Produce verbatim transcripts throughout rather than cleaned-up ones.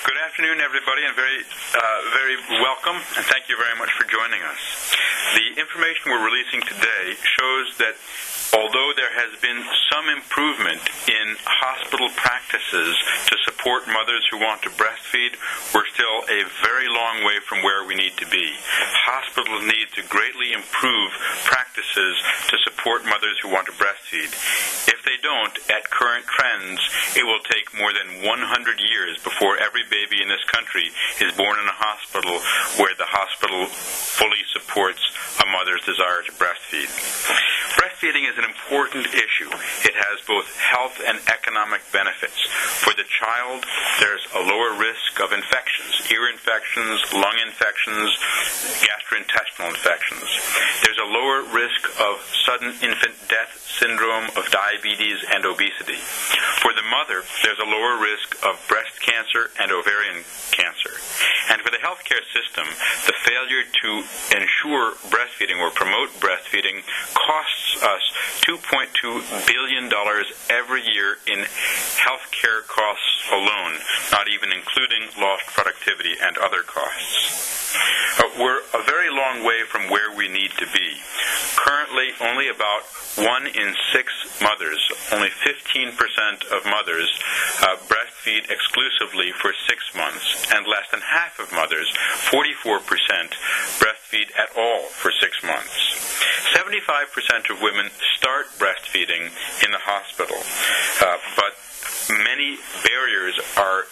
Good afternoon, everybody, and very, uh, very welcome, and thank you very much for joining us. The information we're releasing today shows that although there has been some improvement in hospital practices to support mothers who want to breastfeed, we're still a very long way from where we need to be. Hospitals need to greatly improve practices to support mothers who want to breastfeed. If they don't, at current trends, it will take more than one hundred years before every baby in this country is born in a hospital where the hospital fully supports a mother's desire to breastfeed. Breastfeeding is an important issue. It has both health and economic benefits. For the child, there's a lower risk of infections, ear infections, lung infections, gastrointestinal infections. There's a lower risk of sudden infant death syndrome, of diabetes, and obesity. For the mother, there's a lower risk of breast cancer and ovarian cancer. And for the healthcare system, the failure to ensure breastfeeding or promote breastfeeding costs us two point two billion dollars every year in healthcare costs alone, not even including lost productivity and other costs. Uh, we're a very long way from where we need to be. Currently, only about one in six mothers, only fifteen percent of mothers, uh, breastfeed exclusively for six months, and less than half of mothers, forty-four percent, breastfeed at all for six months. seventy-five percent of women start breastfeeding in the hospital, uh, but many barriers are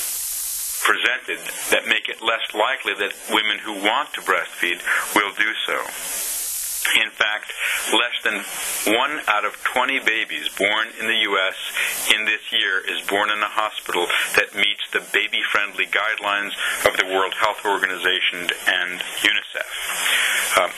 presented that make it less likely that women who want to breastfeed will do so. In fact, less than one out of twenty babies born in the U S in this year is born in a hospital that meets the baby-friendly guidelines of the World Health Organization and UNICEF. Um,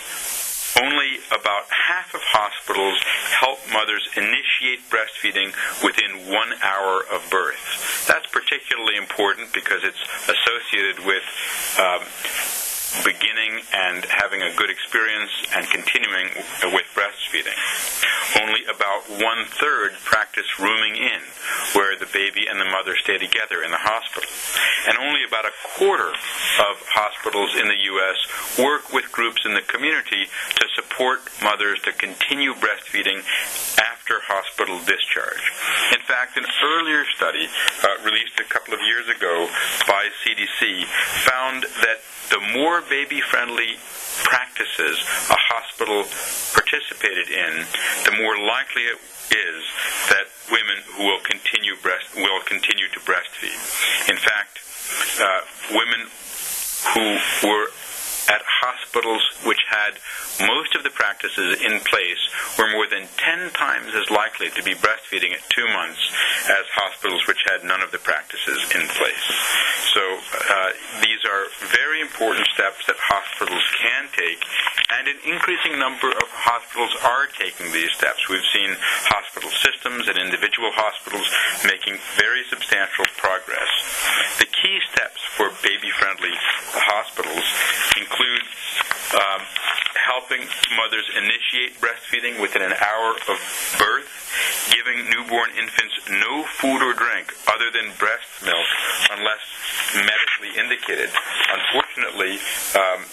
Only about half of hospitals help mothers initiate breastfeeding within one hour of birth. That's particularly important because it's associated with um, beginning and having a good experience and continuing with breastfeeding. Only about one-third practice rooming in, where the baby and the mother stay together in the hospital. And only about a quarter of hospitals in the U S work with groups in the community to support mothers to continue breastfeeding after hospital discharge. In fact, an earlier study uh, released a couple of years ago by C D C found that the more baby-friendly practices a hospital participated in, the more likely it is that women who will continue breast will continue to breastfeed. In fact, uh, women who were at hospitals which had most of the practices in place were more than ten times as likely to be breastfeeding at two months as hospitals which had none of the practices in place. So uh, these are very important steps that hospitals can take, and an increasing number of hospitals are taking these steps. We've seen hospital systems and individual hospitals making very substantial progress. The key steps for baby-friendly hospitals include um, helping mothers initiate breastfeeding within an hour of birth, giving newborn infants no food or drink other than breast milk unless medically indicated. Unfortunately, um,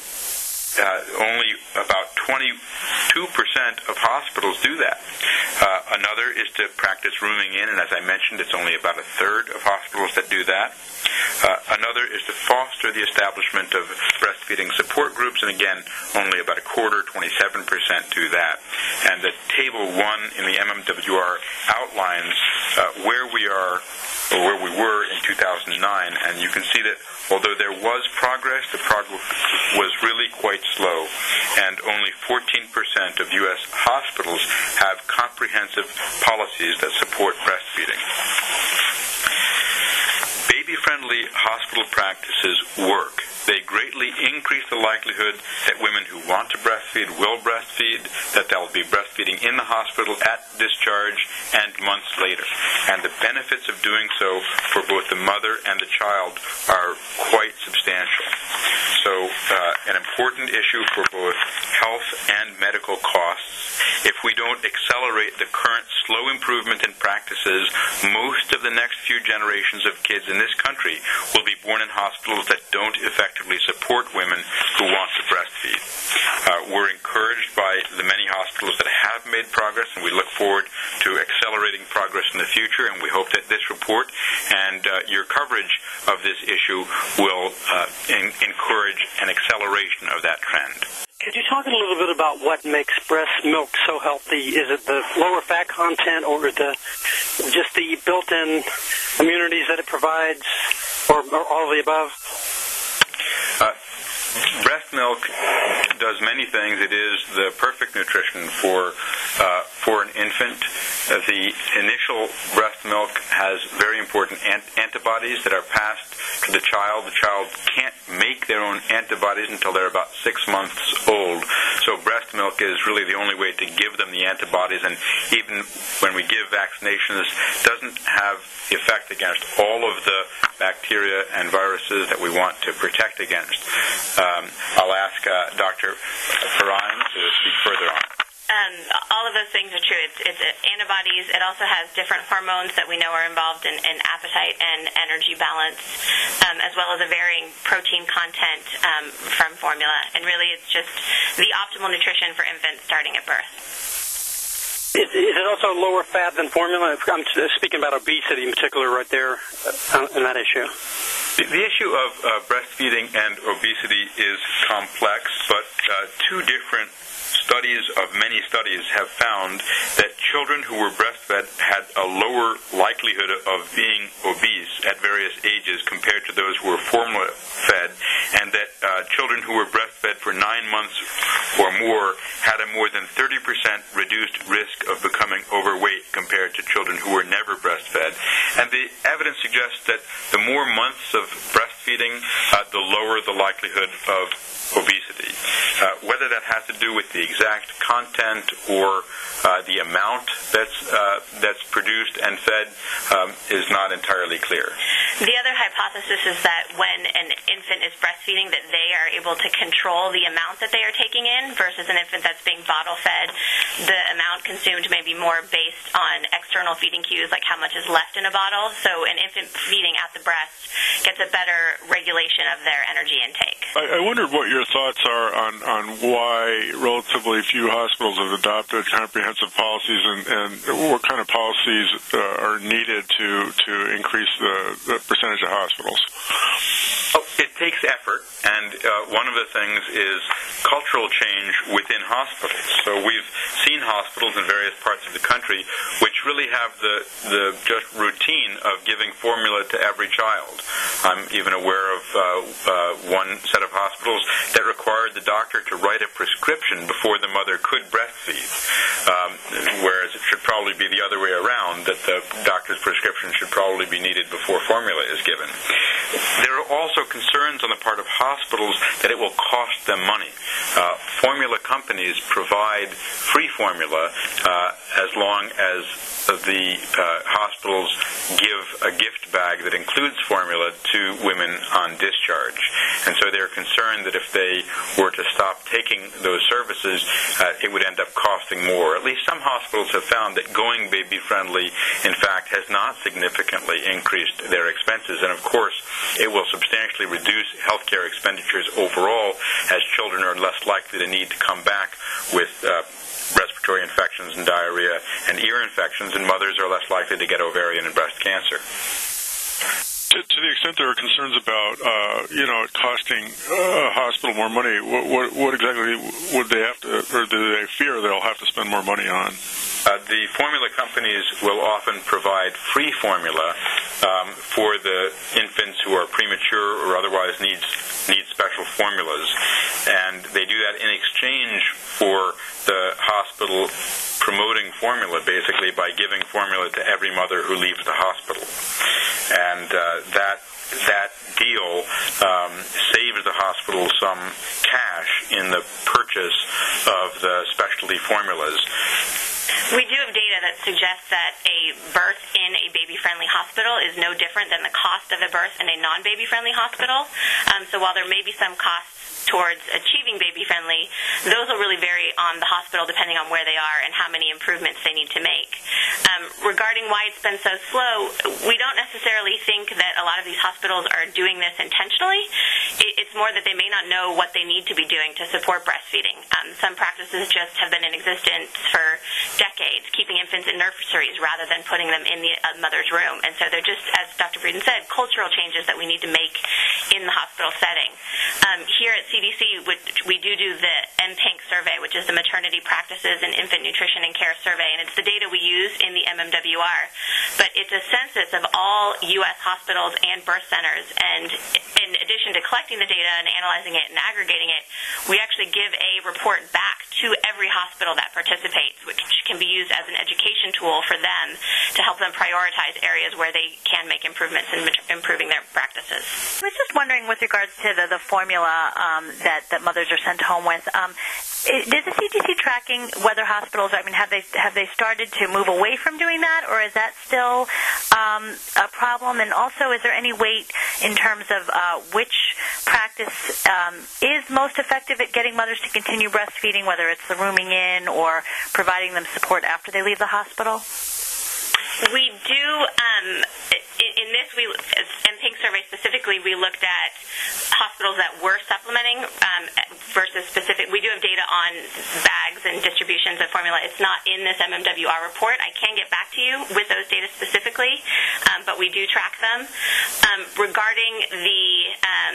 Uh, only about twenty-two percent of hospitals do that. Uh, another is to practice rooming in, and as I mentioned, it's only about a third of hospitals that do that. Uh, another is to foster the establishment of breastfeeding support groups, and again, only about a quarter, twenty-seven percent do that. And the Table one in the M M W R outlines uh, where we are, or where we were in two thousand nine, and you can see that although there was progress, the progress was really quite slow, and only fourteen percent of U S hospitals have comprehensive policies that support breastfeeding. Baby-friendly hospital practices work. They greatly increase the likelihood that women who want to breastfeed will breastfeed, that they'll be breastfeeding in the hospital at discharge and months later. And the benefits of doing so for both the mother and the child are quite substantial. So uh, an important issue for both health and medical costs. If we don't accelerate the current slow improvement in practices, most of the next few generations of kids in this country will be born in hospitals that don't effectively support women who want to breastfeed. Uh, we're encouraged by the many hospitals that have made progress, and we look forward to accelerating progress in the future, and we hope that this report and uh, your coverage of this issue will uh, in- encourage an acceleration of that trend. Could you talk a little bit about what makes breast milk so healthy? Is it the lower fat content, or the just the built-in immunities that it provides, or, or all of the above? Uh, breast milk does many things. It is the perfect nutrition for uh, for an infant. Uh, the initial breast milk has very important ant- antibodies that are passed to the child. The child can't make their own antibodies until they're about six months old. So breast milk is really the only way to give them the antibodies, and even when we give vaccinations, it doesn't have effect against all of the bacteria and viruses that we want to protect against. Um, I'll ask uh, Doctor Perrine to speak further on. Um, all of those things are true. It's, it's antibodies. It also has different hormones that we know are involved in, in appetite and energy balance, um, as well as a varying protein content um, from formula. And really, it's just the optimal nutrition for infants starting at birth. Is, is it also lower fat than formula? I'm speaking about obesity in particular right there uh, in that issue. The, the issue of uh, breastfeeding and obesity is complex, but uh, two different studies of many studies have found that children who were breastfed had a lower likelihood of being obese at various ages compared to those who were formula-fed, and that uh, children who were breastfed for nine months or more had a more than thirty percent reduced risk of becoming overweight compared to children who were never breastfed. And the evidence suggests that the more months of breastfeeding, uh, the lower the likelihood of obesity. Uh, whether that has to do with the exact content or uh, the amount that's uh, that's produced and fed um, is not entirely clear. The other hypothesis is that when an infant is breastfeeding, that they are able to control the amount that they are taking in versus an infant that's being bottle-fed. The amount consumed may be more based on external feeding cues, like how much is left in a bottle. So an infant feeding at the breast gets a better regulation of their energy intake. I, I wondered what your thoughts are on, on why relatively few hospitals have adopted comprehensive policies, and, and what kind of policies uh, are needed to, to increase the, the percentage of hospitals. Oh, it takes effort, and uh, one of the things is cultural change within hospitals. So we've seen hospitals in various parts of the country which really have the, the just routine of giving formula to every child. I'm even aware of uh, uh, one set of hospitals that required the doctor to write a prescription before the mother could breastfeed, um, whereas it should probably be the other way around, that the doctor's prescription should probably be needed before formula is given. There are also concerns on the part of hospitals that it will cost them money. Uh, formula companies provide free formula uh, as long as the uh, hospitals give a gift bag that includes formula to women on discharge. And so they're concerned that if they were to stop taking those services, uh, it would end up costing more. At least some hospitals have found that going baby-friendly, in fact, has not significantly increased their expenses. And of course, it will substantially reduce healthcare expenditures overall, as children are less likely to need to come back with uh, respiratory infections and diarrhea and ear infections, and mothers are less likely to get ovarian and breast cancer. To, to the extent there are concerns about, uh, you know, costing a hospital more money, what, what, what exactly would they have to, or do they fear they'll have to spend more money on? Uh, the formula companies will often provide free formula um, for the infants who are premature or otherwise needs need special formulas, and they do that in exchange for the hospital promoting formula, basically by giving formula to every mother who leaves the hospital. And uh, that that deal um, saves the hospital some cash in the purchase of the specialty formulas. We do have data that suggests that a birth in a baby-friendly hospital is no different than the cost of a birth in a non-baby-friendly hospital. Um, so while there may be some costs towards achieving baby-friendly, those will really vary on the hospital depending on where they are and how many improvements they need to make. Um, regarding why it's been so slow, we don't necessarily think that a lot of these hospitals are doing this intentionally. It, it's more that they may not know what they need to be doing to support breastfeeding. Um, some practices just have been in existence for decades, keeping infants in nurseries rather than putting them in the uh, mother's room. And so they're just, as Doctor Breeden said, cultural changes that we need to make in the hospital setting. Um, here at C D C, we do do the M PINK survey, which is the Maternity Practices and Infant Nutrition and Care Survey, and it's the data we use in the M M W R. But it's a census of all U S hospitals and birth centers, and in addition to collecting the data and analyzing it and aggregating it, we actually give a report back to every hospital that participates, which can be used as an education tool for them to help them prioritize areas where they can make improvements in improving their practices. I was just wondering with regards to the, the formula um, that, that mothers are sent home with, um, is the C D C tracking whether hospitals, I mean, have they have they started to move away from doing that, or is that still um, a problem? And also, is there any weight in terms of uh, which practice um, is most effective at getting mothers to continue breastfeeding, whether it's the rooming in or providing them support after they leave the hospital? We do, um, in this, we, in PINK survey specifically, we looked at hospitals that were supplementing um, versus specific. We do have data on bags and distributions of formula. It's not in this M M W R report. I can get back to you with those data specifically, um, but we do track them. Um, regarding the um,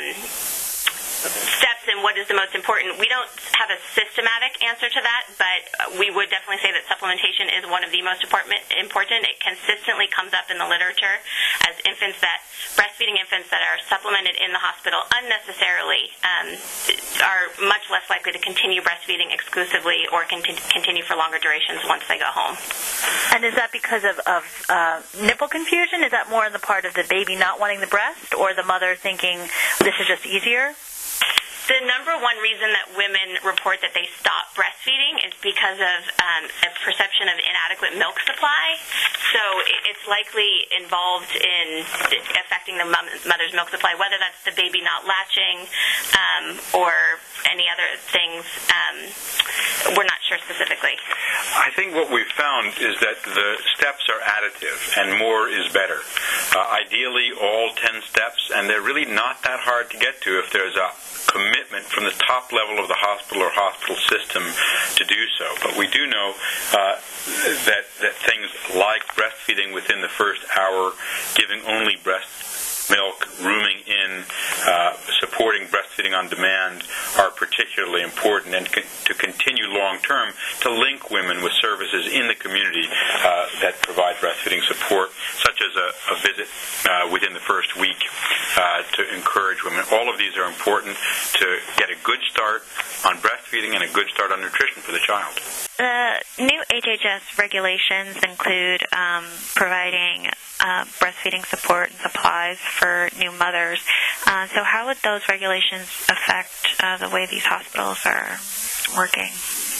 steps and what is the most important, we don't have a systematic answer to that, but we would definitely say that supplementation is one of the most important. It consistently comes up in the literature as infants that, breastfeeding infants that are supplemented in the hospital unnecessarily um, are much less likely to continue breastfeeding exclusively or conti- continue for longer durations once they go home. And is that because of, of uh, nipple confusion? Is that more on the part of the baby not wanting the breast, or the mother thinking this is just easier? The number one reason that women report that they stop breastfeeding is because of um, a perception of inadequate milk supply. So it's likely involved in affecting the mother's milk supply, whether that's the baby not latching um, or any other things. Um, we're not sure specifically. I think what we've found is that the steps are additive and more is better. Uh, ideally, all ten steps, and they're really not that hard to get to if there's a commitment from the top level of the hospital or hospital system to do so. But we do know uh, that, that things like breastfeeding within the first hour, giving only breast milk, rooming in, uh, supporting breastfeeding on demand are particularly important, and co- to continue long-term to link women with services in the community uh, that provide breastfeeding support, such as a, a visit uh, within the first week uh, to encourage women. All of these are important to get a good start on breastfeeding and a good start on nutrition for the child. The new H H S regulations include um, providing uh, breastfeeding support and supplies for new mothers. Uh, so how would those regulations affect uh, the way these hospitals are working?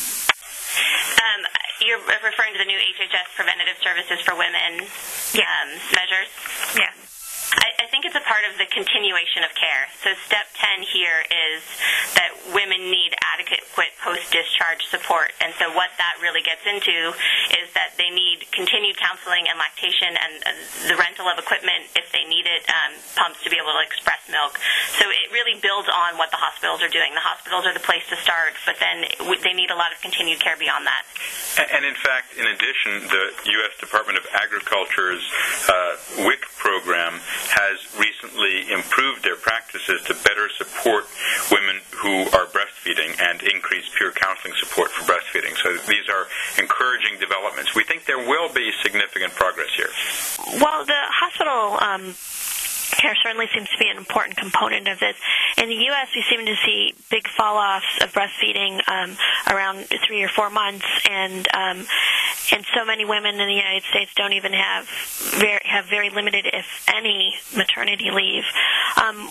Um, you're referring to the new H H S Preventative Services for Women yeah. um, measures? Yeah. I, I think it's a part of the continuation of care. So step ten here is that women need adequate post-discharge support. And so what that really gets into is that they need continued counseling and lactation and uh, the rental of equipment if they need it, um, pumps to be able to express milk. So it really builds on what the hospitals are doing. The hospitals are the place to start, but then they need a lot of continued care beyond that. And in fact, in addition, the U S Department of Agriculture's uh, W I C program has recently improved their practices to better support women who are breastfeeding and increase peer counseling support for breastfeeding. So these are encouraging developments. We think there will be significant progress here. Well, the hospital um, care certainly seems to be an important component of this. In the U S, we seem to see big fall-offs of breastfeeding um, around three or four months, and um, and so many women in the United States don't even have very, have very limited, if any, maternity leave. Um,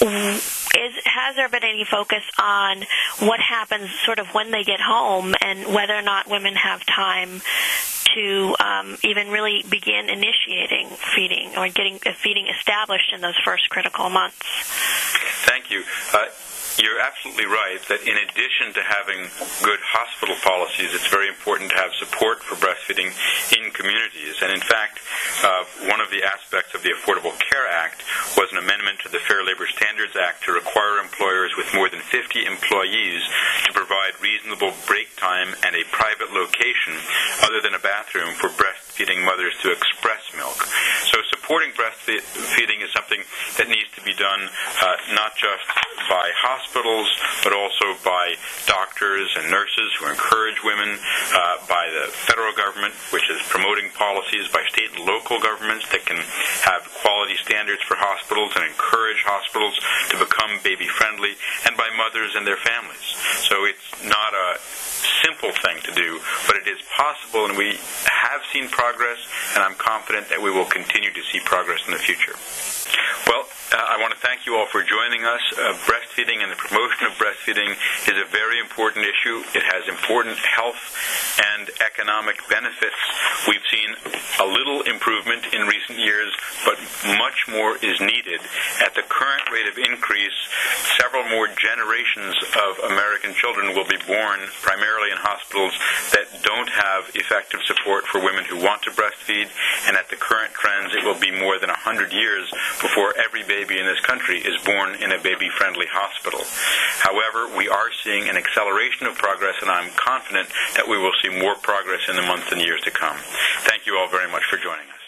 is has there been any focus on what happens sort of when they get home and whether or not women have time to um, even really begin initiating feeding or getting uh, feeding established in those first critical months? Thank you. Uh, You're absolutely right that in addition to having good hospital policies, it's very important to have support for breastfeeding in communities. And in fact, uh, one of the aspects of the Affordable Care Act was an amendment to the Fair Labor Standards Act to require employers with more than fifty employees to provide reasonable break time and a private location other than a bathroom for breastfeeding mothers to express milk. So supporting breastfeeding is something that needs to be done uh, not just by hospitals, hospitals, but also by doctors and nurses who encourage women, uh, by the federal government, which is promoting policies, by state and local governments that can have quality standards for hospitals and encourage hospitals to become baby-friendly, and by mothers and their families. So it's not a simple thing to do, but it is possible, and we have seen progress, and I'm confident that we will continue to see progress in the future. Well, uh, I want to thank you all for joining us. Uh, breastfeeding and the promotion of breastfeeding is a very important issue. It has important health and economic benefits. We've seen a little improvement in recent years, but much more is needed. At the current rate of increase, several more generations of American children will be born primarily in hospitals that don't have effective support for women who want to breastfeed, and at the current trends, it will be more than one hundred years before every baby in this country is born in a baby-friendly hospital. However, we are seeing an acceleration of progress, and I'm confident that we will see more progress in the months and years to come. Thank you all very much for joining us.